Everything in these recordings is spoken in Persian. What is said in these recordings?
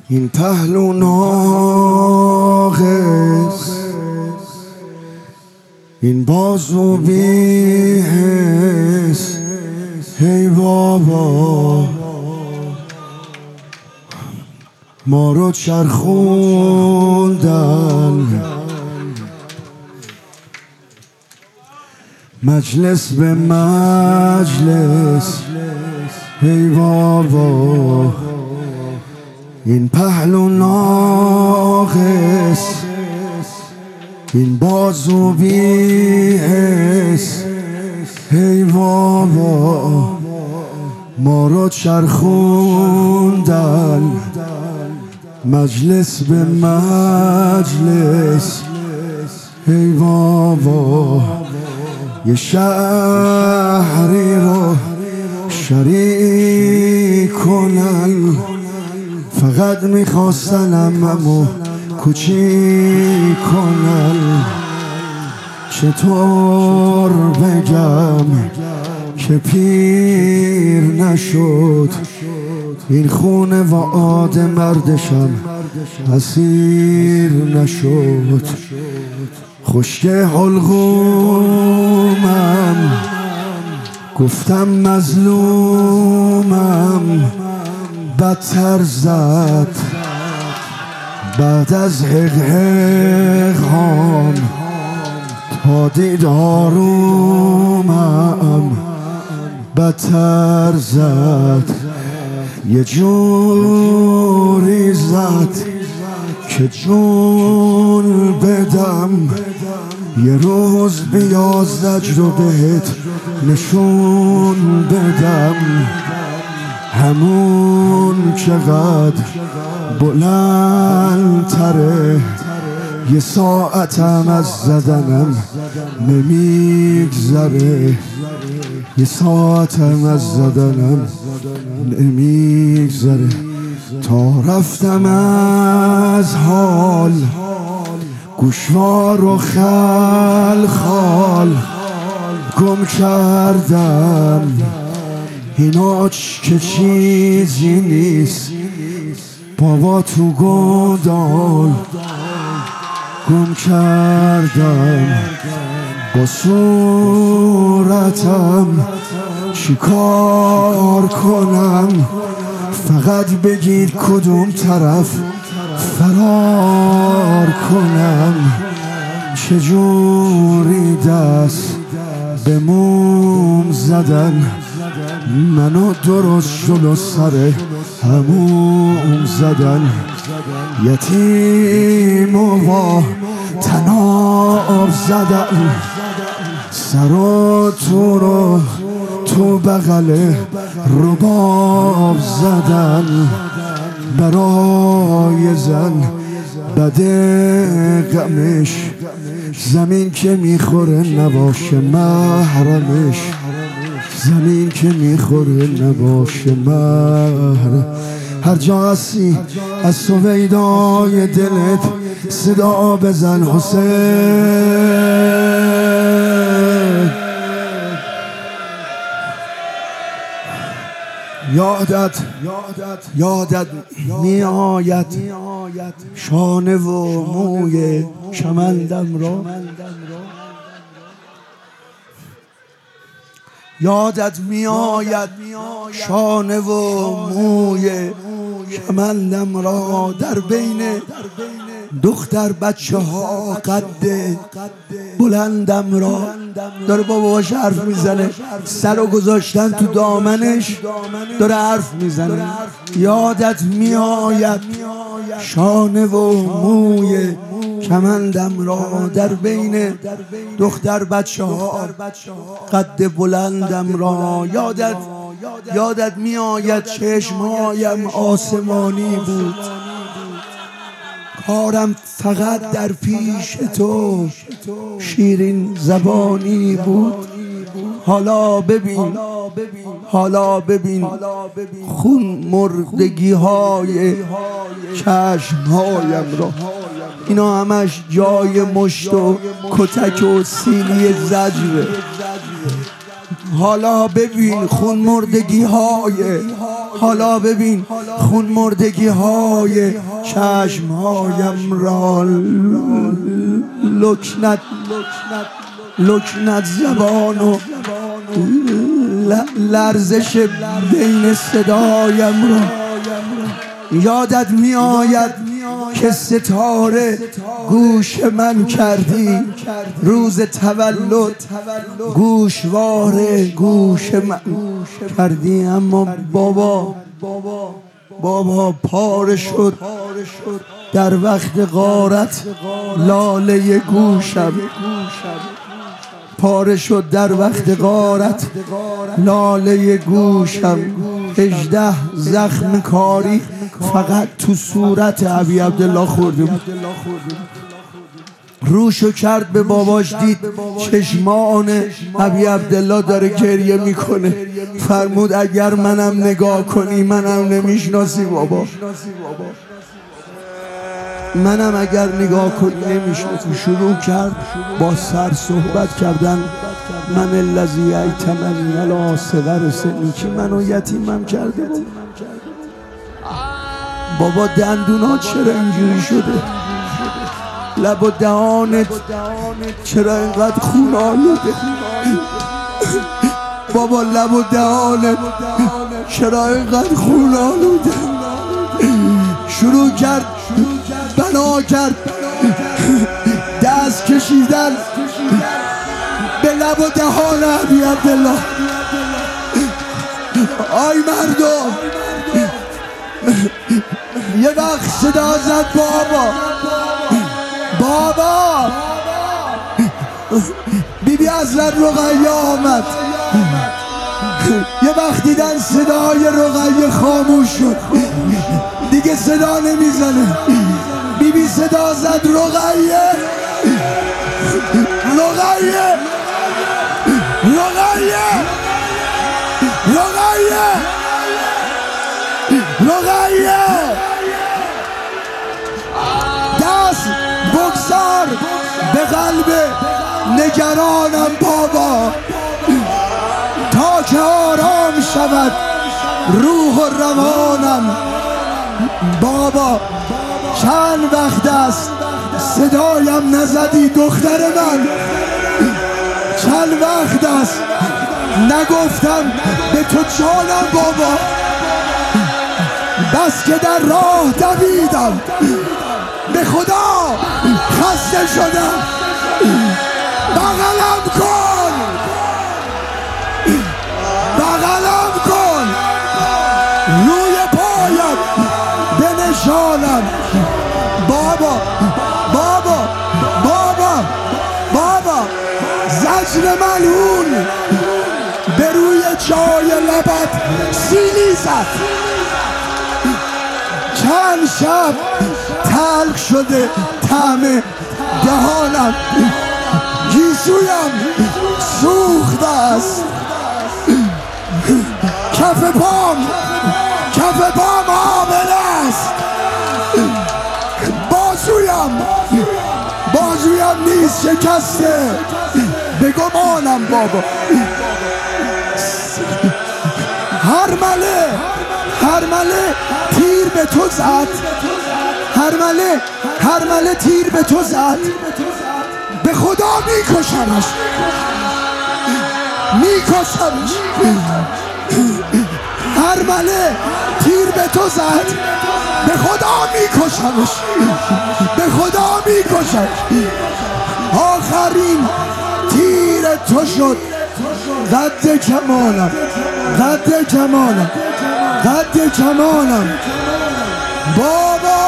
این پهلو ناقص، این بازو بی‌حس. هی بابا ما رو چرخوندن مجلس به مجلس. هی بابا این پهلو ناقص، این بازو بی‌حس. هی بابا ما رو چرخوندن مجلس به مجلس. هی بابا یه شهری رو شریک کنن، فقط میخواستن عممو کوچیک کنن. چطور بگم که پیر نشد این خونواده، مردشم اسیر نشد. خشک حلقومم گفتم مظلومم، بدتر زد بعد از حقهام تا دید آرومم. بدتر زد یه جوری زد که جون بدم. یه روز بیا زجر رو بهت نشون بدم، همون چقدر بلندتره. یه ساعتم از زدنم نمیگذره، یه ساعتم از زدنم نمیگذره. تا رفتم از حال گوشوار و خلخال گم کردم. اینا که چیزی نیست بابا، تو گودال گم کردم. با صورتم چیکار کنم؟ فقط بگید کدوم طرف فرار کنم. چجوری دست به موم زدن، منو درست جلو سر هموم زدن. یتیم و با تناب زدن، سر و تو رو تو بغل رباب زدن. برای زن بده غمش، زمین که میخوره نباشه محرمش. زمین که میخوره نباشه محرم. هر جا هستی از سویدای دلت صدا بزن حسین. یادت میآید شانه و موی کمندم را. یادت میآید شانه و موی کمندم را، در بین دختر بچه ها قد بلندم را. داره باباش حرف میزنه، سر رو گذاشتن تو دامنش داره حرف میزنه. یادت میآید شانه و موی کمندم را، در بین دختر بچه ها قد بلندم را. یادت میآید چشمهایم آسمانی بود، کارم فقط در پیش تو شیرین زبانی بود. حالا ببین خون مردگی های چشمهایم را. اینا همش جای مشت و کتک و سیلی زجره. حالا ببین خون مردگی های، حالا ببین خون مردگی های چشم هایم را لکنت زبان و لرزش بین صدایم را. یادت می آید که ستاره گوش من کردی روز تولد، گوشواره گوش من کردی. اما بابا پاره شد در وقت غارت لاله گوشم، پاره شد در وقت غارت لاله گوشم. 18 زخم کاری فقط تو صورت ابی عبدالله خورده بود. روشو کرد به باباش، دید چشمان ابی عبدالله داره گریه میکنه. فرمود اگر منم نگاه کنی منم نمیشناسی بابا، منم اگر نگاه کنی نمیشناسی. شروع کرد با سر صحبت کردن. من الذی ایتمنی علی صغر سنی، که منو یتیمم کرده بود. بابا دندونات چرا اینجوری شده؟ لب و دهانت چرا اینقدر خون آلوده؟ بابا لب و دهانت چرا اینقدر خون آلوده؟ شروع کرد بنا کرد دست کشیدن به لب و دهان ابی عبدالله. آی مردم، یه وقت صدا زد بابا بیبی حضرت رقیه آمد. یه وقت دیدن صدای رقیه خاموش شد، دیگه صدا نمیزنه. بیبی صدا زد رقیه دست بگذار به قلب نگرانم بابا، تا که آرام شود روح و روانم. بابا چند وقت است صدایم نزدی دختر من، چند وقت است نگفتم به تو جانم بابا. بس که در راه دویدم، به خدا خسته شدم. بغلم کن روی پایم بنشانم بابا. زجر ملعون به روی جای لبت سیلی زد. چند شب تلخ شده طعم دهانم، گیسویم سوخته است. کف پام آبله است. بازویم نیست شکسته، به گمانم بابا. هرمله تیر به تو زد، هرمله تیر به تو زد. به خدا میکشمش. هرمله تیر به تو زد، به خدا میکشمش. آخرین تیر تو شد. قد کمانم بابا.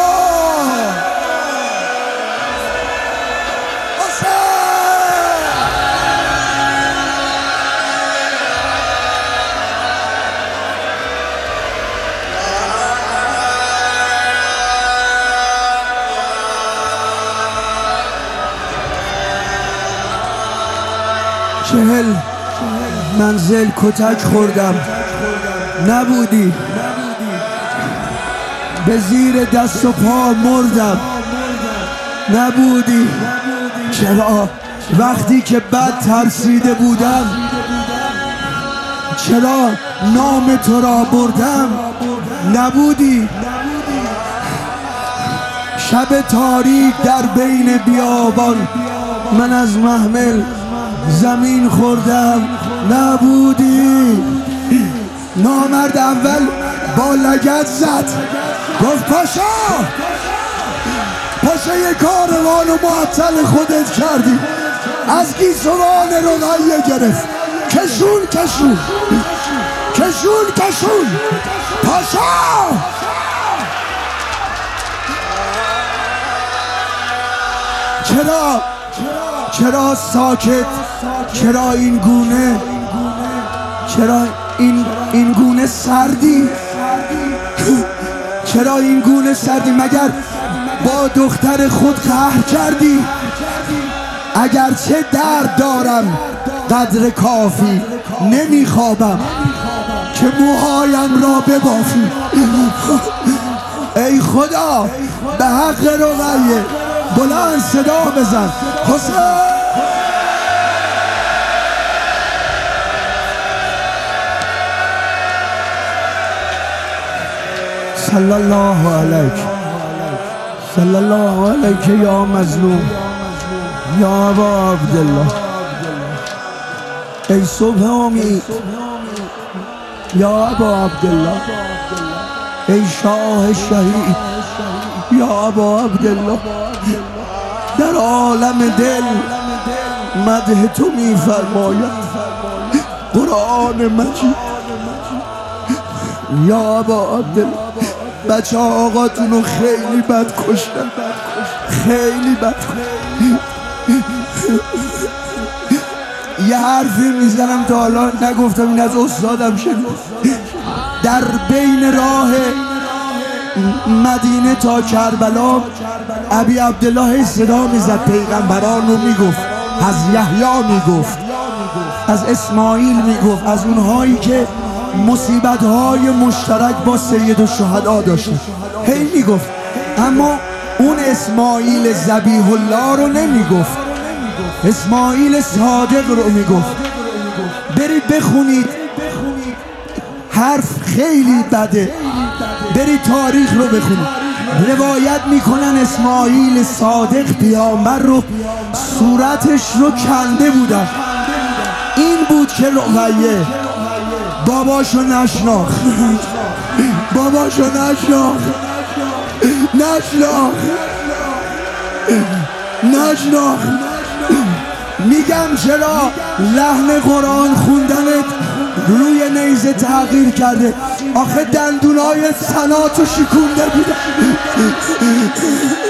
چهل منزل کتک خوردم، نبودی. به زیر دست و پا مردم، نبودی. چرا وقتی که بد ترسیده بودم، چرا نام تو را بردم نبودی؟ شب تاریک در بین بیابان من از محمل زمین خوردم نبودی. نامرد اول با لگد زد گفت پاشا یه کاروان و معطل خودت کردی. از گیسوان رقیه گرفت کشون پاشا. چرا ساکت؟ چرا این گونه؟ چرا این گونه سردی؟ چرا این گونه سردی؟ مگر با دختر خود قهر کردی؟ اگرچه درد دارم قدر کافی نمیخوابم که موهایم را ببافی. ای خدا به حق رقیه بلند صدا بزن حسین. صلی الله علیک یا مظلوم یا ابا عبدالله. ای صبح امید یا ابا عبدالله. ای شاه شهید یا ابا عبدالله. در عالم دل مدح تو می فرماید قرآن مجید یا ابا عبدالله. بچه آقاتونو خیلی بد کشتن، خیلی بد کشتن. یه حرفی میزنم تا حالا نگفتم، این از استادم شنید. در بین راه مدینه تا کربلا ابی عبدالله صدا میزد، پیغمبران رو میگفت، از یحیی میگفت، از اسماعیل میگفت، از اونهایی که مصیبت‌های مشترک با سید الشهدا داشتن هی میگفت، اما اون اسماعیل ذبیح الله رو نمیگفت، اسماعیل صادق رو میگفت. برید بخونید، حرف خیلی بده، برید تاریخ رو بخونید. روایت میکنن اسماعیل صادق پیامبر رو صورتش رو کنده بودن. این بود که رقیه باباشو نشناخت، باباشو نشناخت. میگم چرا لحن قرآن خوندنت روی نیزه تغییر کرده؟ آخه دندونای سناتو شکونده بودن.